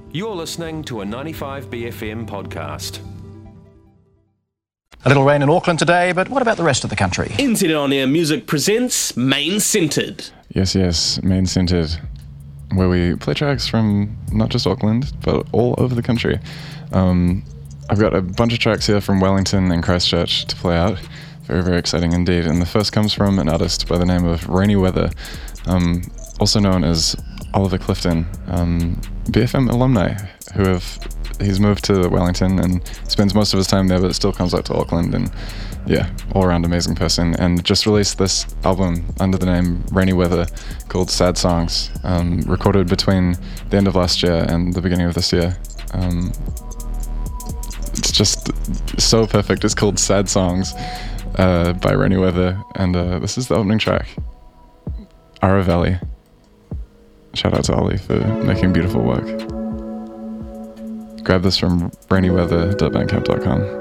You're listening to a 95BFM podcast. A little rain in Auckland today, but what about the rest of the country? NZ On Air Music presents Main Centred. Yes, Main Centred, where we play tracks from not just Auckland, but all over the country. I've got a bunch of tracks here from Wellington and Christchurch to play out. Very, very exciting indeed. And the first comes from an artist by the name of Rainy Weather, also known as Oliver Clifton, BFM alumni he's moved to Wellington and spends most of his time there, but still comes out to Auckland, and yeah, all around amazing person, and just released this album under the name Rainy Weather called Sad Songs, recorded between the end of last year and the beginning of this year. It's just so perfect. It's called Sad Songs by Rainy Weather, and this is the opening track, Ara Valley. Shout out to Ollie for making beautiful work. Grab this from rainyweather.bandcamp.com.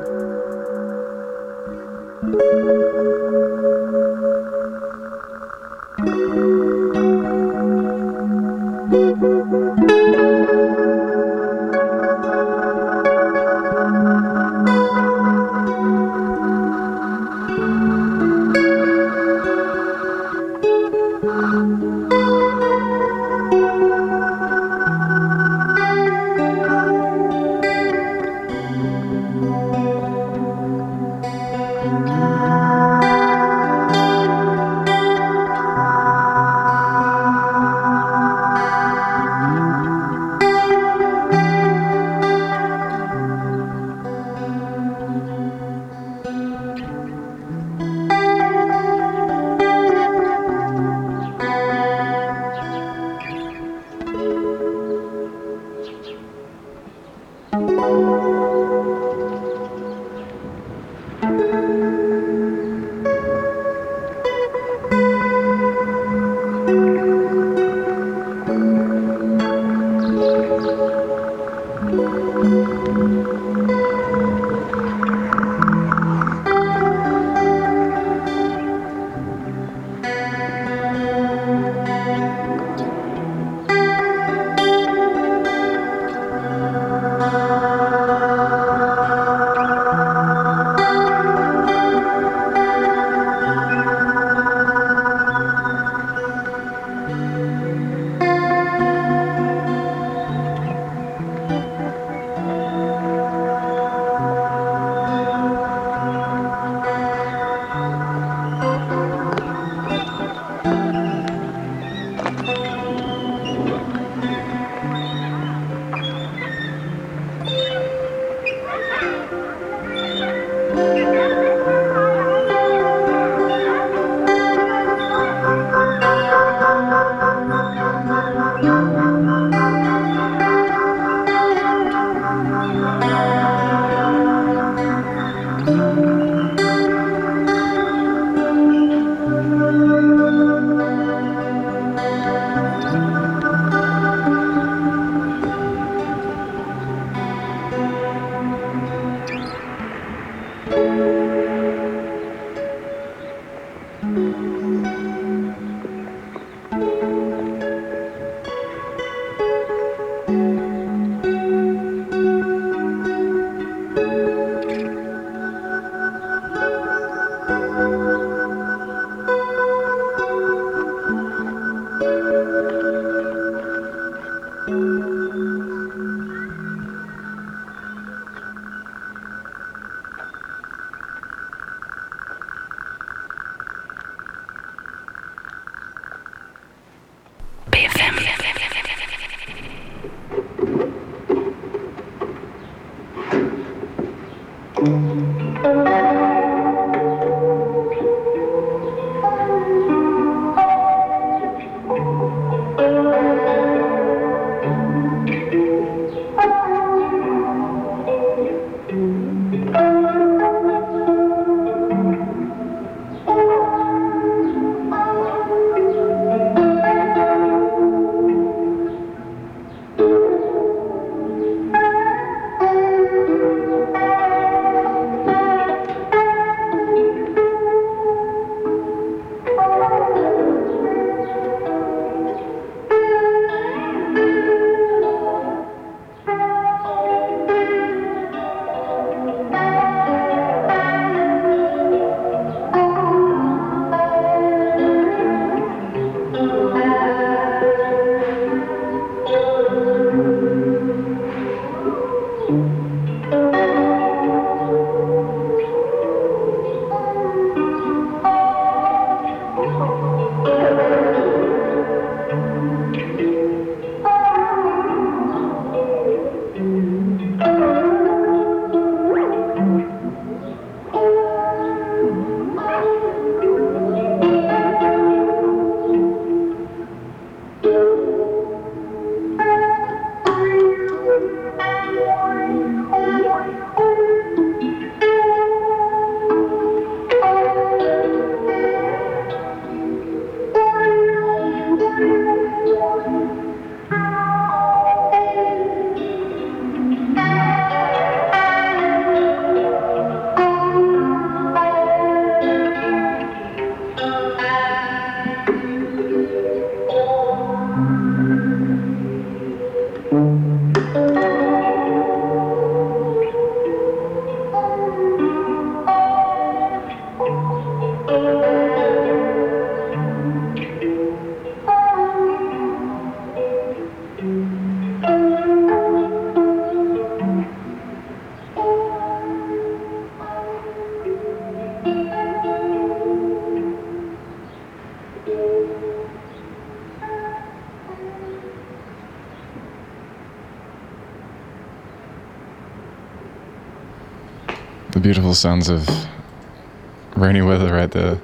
the beautiful sounds of rainy weather right there.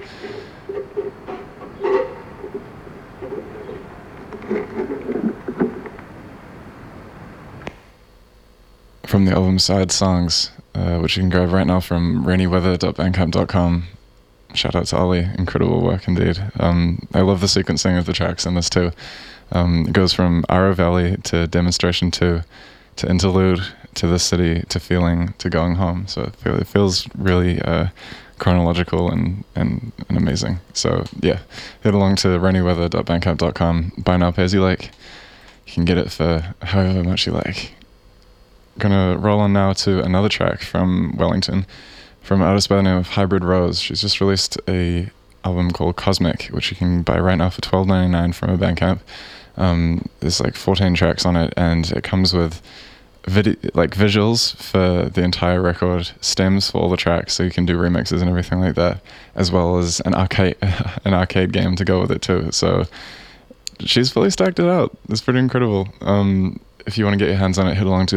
From the album Side Songs, which you can grab right now from rainyweather.bandcamp.com. Shout out to Ollie, incredible work indeed. I love the sequencing of the tracks in this too. It goes from Arrow Valley to Demonstration 2 to Interlude to The City to Feeling to Going Home. So it feels really chronological and amazing. So yeah, head along to rainyweather.bandcamp.com. Buy now, pay as you like. You can get it for however much you like. Gonna roll on now to another track from Wellington, from an artist by the name of Hybrid Rose. She's just released a album called Cosmic, which you can buy right now for $12.99 from a Bandcamp. There's like 14 tracks on it, and it comes with visuals for the entire record, stems for all the tracks, so you can do remixes and everything like that, as well as an arcade game to go with it too. So she's fully stacked it out. It's pretty incredible. If you want to get your hands on it, head along to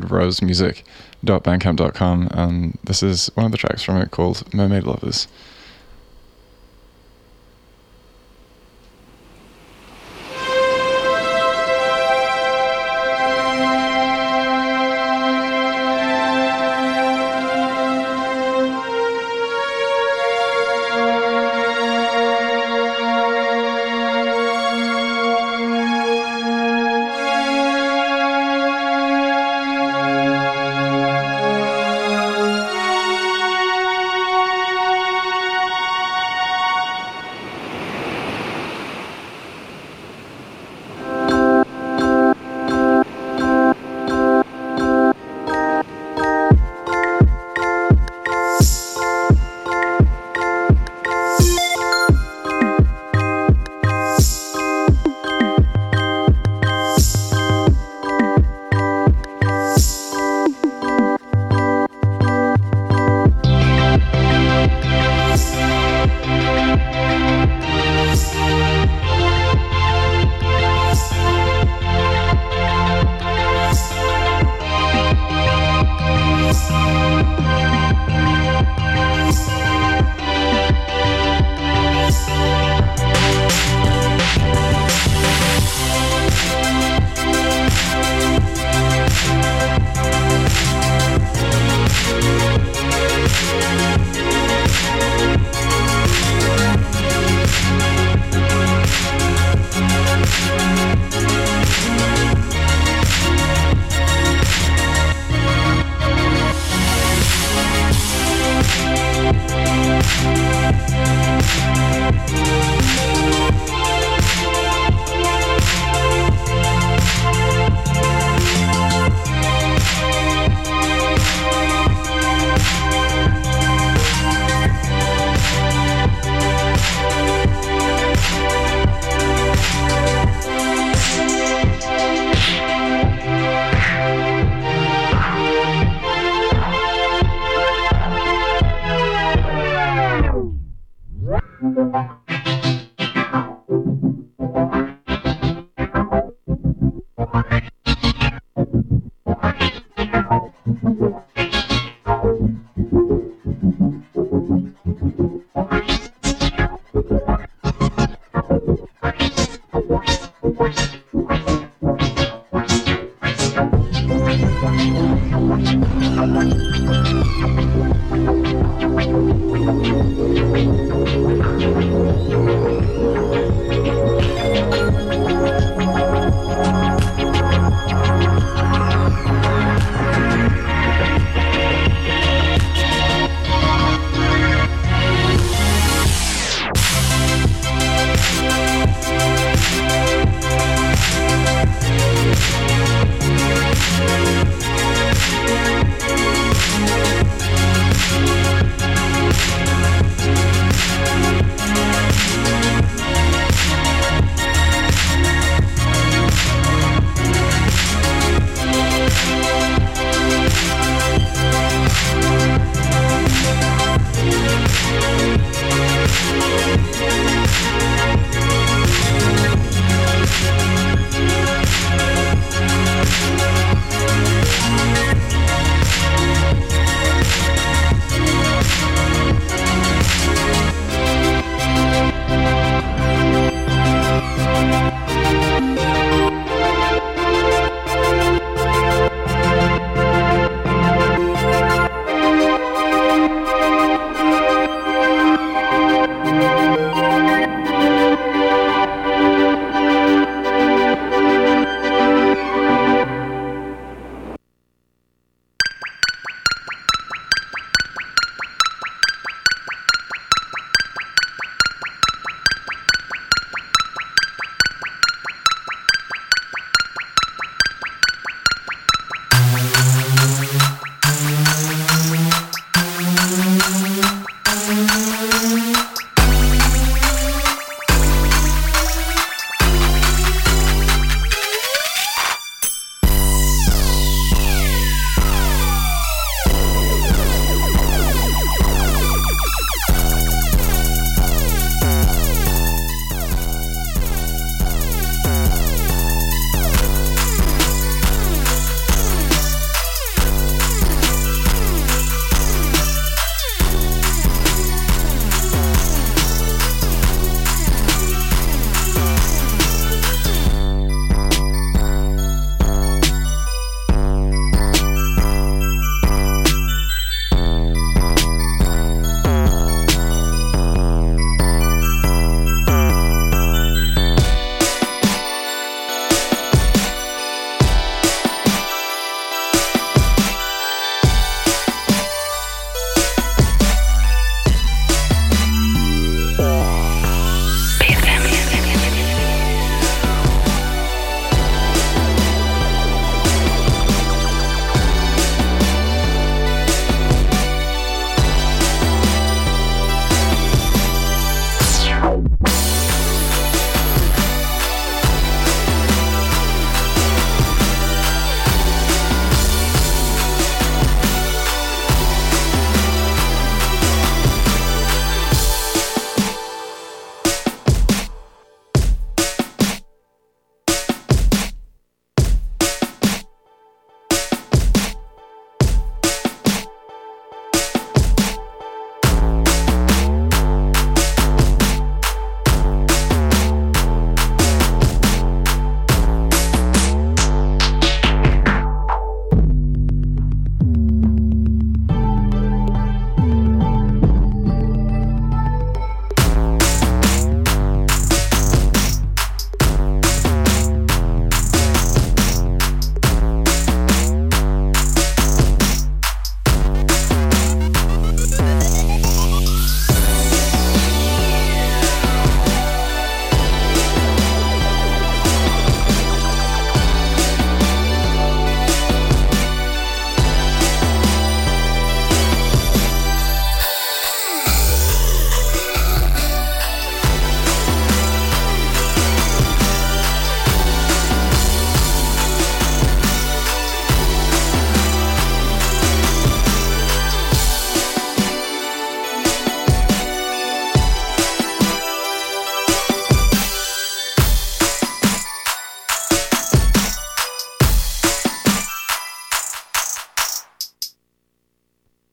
hybridrosemusic.bandcamp.com. This is one of the tracks from it called Mermaid Lovers.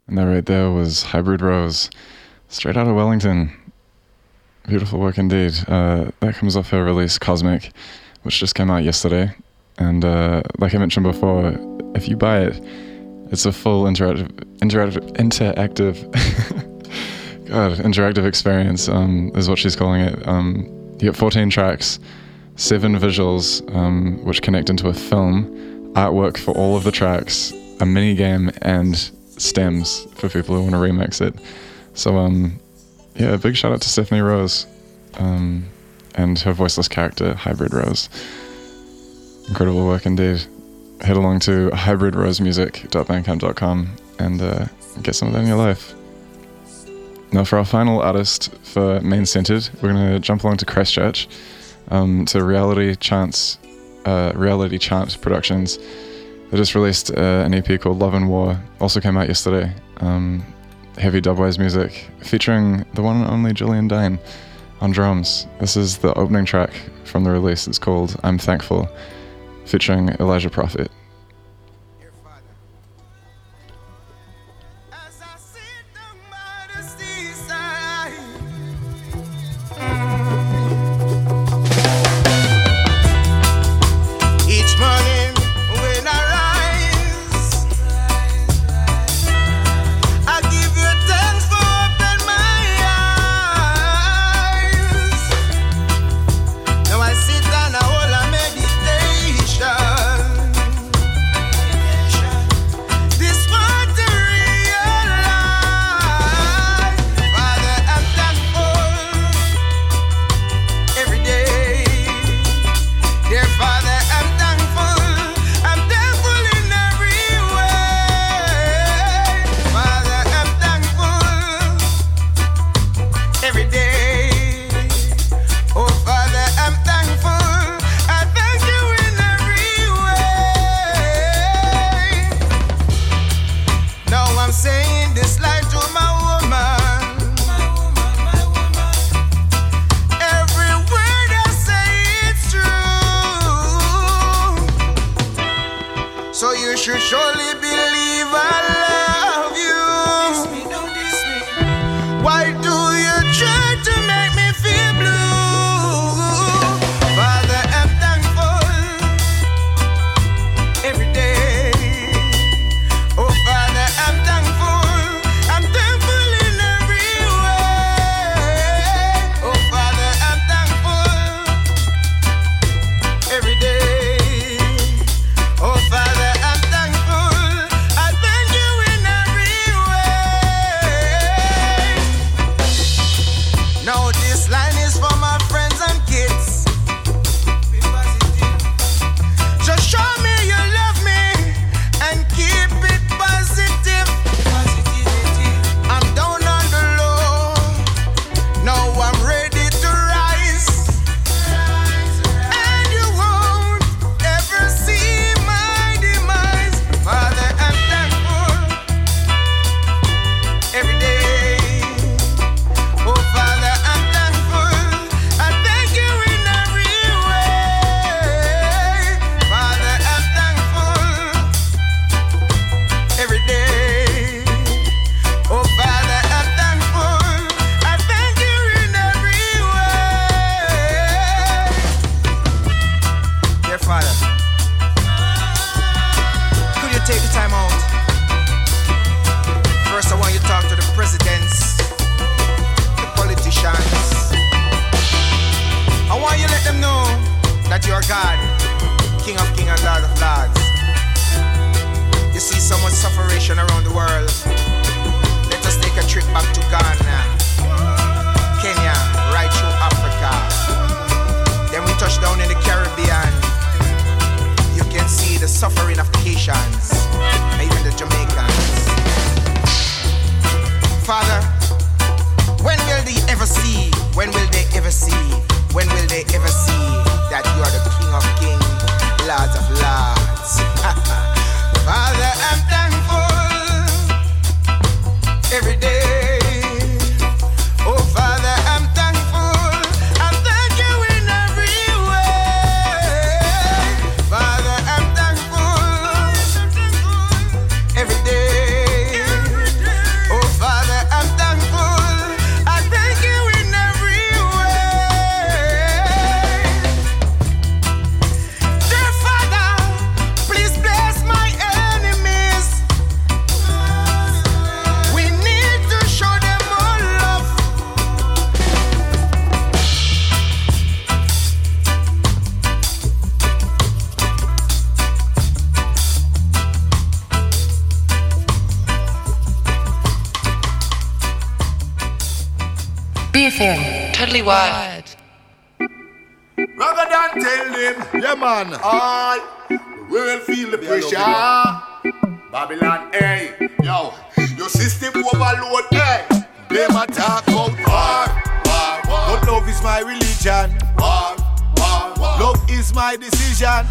And that right there was Hybrid Rose, straight out of Wellington. Beautiful work indeed. That comes off her release Cosmic, which just came out yesterday. And like I mentioned before, if you buy it, it's a full interactive experience, is what she's calling it. You get 14 tracks, 7 visuals, which connect into a film, artwork for all of the tracks, a mini game, and stems for people who want to remix it. So, yeah, a big shout out to Stephanie Rose, and her voiceless character, Hybrid Rose. Incredible work indeed. Head along to hybridrosemusic.bandcamp.com and get some of that in your life. Now for our final artist for Main Centered, we're going to jump along to Christchurch, to Reality Chant Productions. They just released an EP called Love and War, also came out yesterday. Heavy dubwise music, featuring the one and only Julian Dane on drums. This is the opening track from the release. It's called I'm Thankful, featuring Elijah Prophet. BFM, totally wired. Rather than tell them, yeah man, all we will feel the pressure. Babylon, hey, yo, your system overload, hey. Them attack out war. But love is my religion. Love is my decision.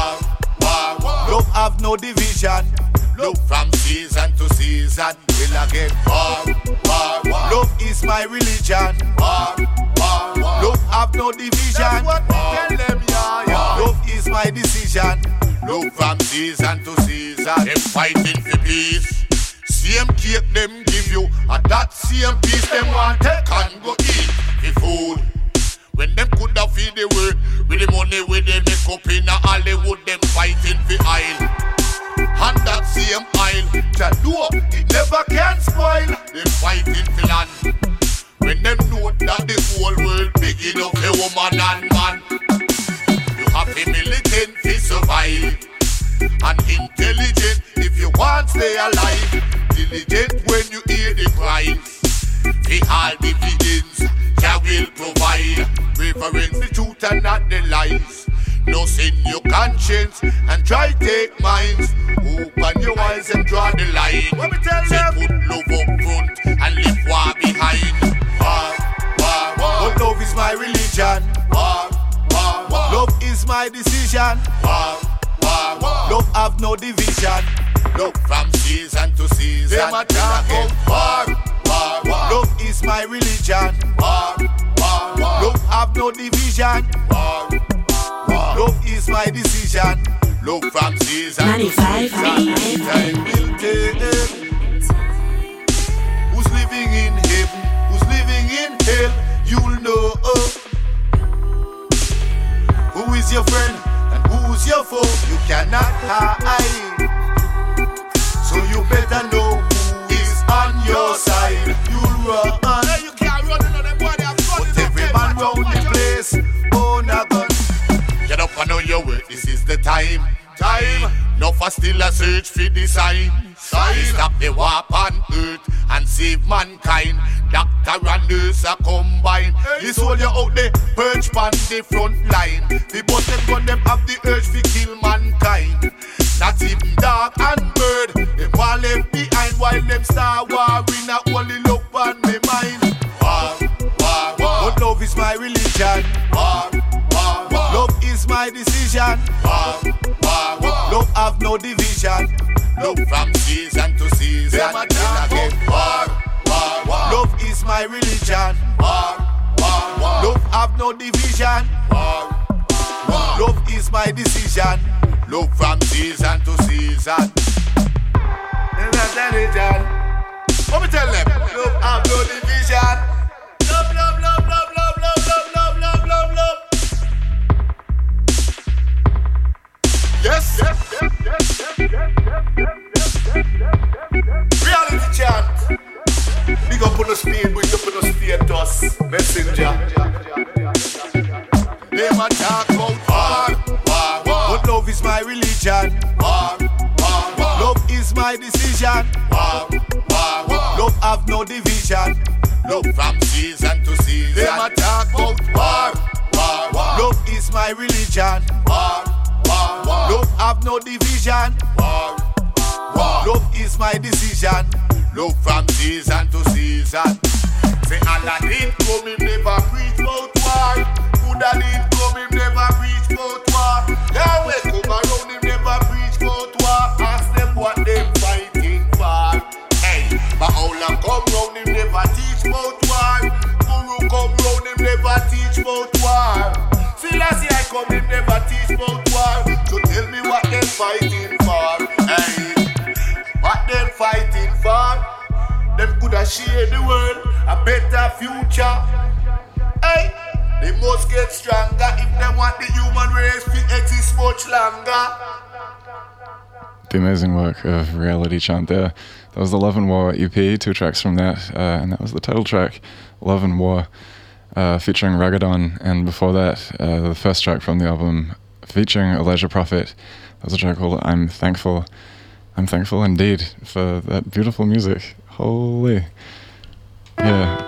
Love have no division. Love from season to season will again war. Love is my religion. Love have no division. Tell them, yeah. Love is my decision. Love from season to season. Them fighting for peace. Same cake them give you, and that same piece them want take and go eat the food. When them could have feed the world with the money where they make up in Hollywood, them fighting for oil. And that same oil, Jado, it never can spoil. Them fighting for land. When them know that the whole world big enough a woman and man. You have a militant to survive, and intelligent if you want to stay alive. Diligent when you hear the cries. The all dividends Jah will provide. Reverence the truth and not the lies. No sin your conscience and try take minds. Open your eyes and draw the line. Say put love up front and leave war behind. But love is my religion. Love is my decision. Love have no division. Love from season to season. Them attack out war. Love is my religion. Love have no division. Love is my decision. Love from season 95 to season. Time will tell. Who's living in heaven? Who's living in hell? You'll know. Who is your friend and who's your foe? You cannot hide. So you better know who is on your side. You'll run. Hey, you can't run another body. But every man round the place, own a gun. Get up and know your work. This is the time. No for still a search for the sign. Stop the war on earth and save mankind. Doctor and nurse are combined. This soldier out there perch on the front line. The bottom gun them have the urge to kill mankind. Not even dog and bird. Them all left behind while them star war. We not only look on me mind. But love is my religion. Love is my decision. Love have no division. Love from season to season. Them again war. Love is my religion. Love have no division. Love is my decision. Love from season to season. That's religion. What me tell them? Love have no division. Love, love, love, love, love, love, love, love, love, love. Yes. Reality chant. Big up on the speed, big up on the status. Messenger. Them attack out war. But love is my religion. Love is my decision. Love have no division. Love from season to season. Them attack out war. Love is my religion. Love have no division. Love is my decision. Love from season to season. Say Aladdin come him never preach about war. Buddha did come him never preach about war. Yahweh come around him never preach about war. Ask them what they fighting for. Hey, Baha'u'llah come round him never teach about war. Guru come round him never teach about war. Selassie I come him never teach about war. So tell me what they fighting for. Hey, what they fighting for? Them coulda share the world a better future. Hey, they must get stronger if they want the human race to exist much longer. The amazing work of Reality Chant there. That was the Love and War EP, 2 tracks from that, and that was the title track, Love and War, featuring Ragadan, and before that, the first track from the album featuring Elijah Prophet. That was a track called I'm Thankful. I'm thankful indeed for that beautiful music. Holy. Yeah.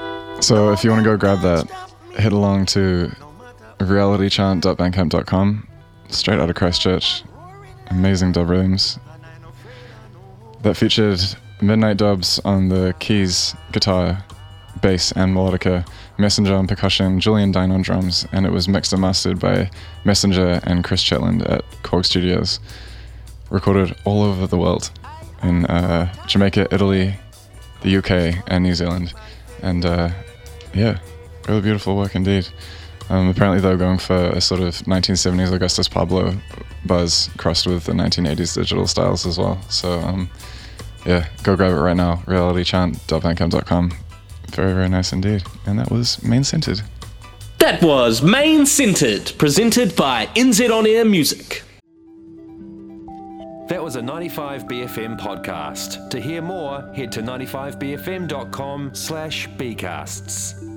So if you want to go grab that, head along to realitychant.bandcamp.com, straight out of Christchurch. Amazing dub rhythms. That featured Midnight Dubs on the keys, guitar, bass and melodica, Messenger on percussion, Julian Dine on drums, and it was mixed and mastered by Messenger and Chris Chetland at Korg Studios. Recorded all over the world, in Jamaica, Italy, the UK and New Zealand. And yeah, really beautiful work indeed. Apparently they were going for a sort of 1970s Augustus Pablo buzz crossed with the 1980s digital styles as well. So yeah, go grab it right now, realitychant.bandcamp.com. Very, very nice indeed. And that was Main Centered. That was Main Centered, presented by NZ On Air Music. That was a 95BFM podcast. To hear more, head to 95bfm.com/bcasts.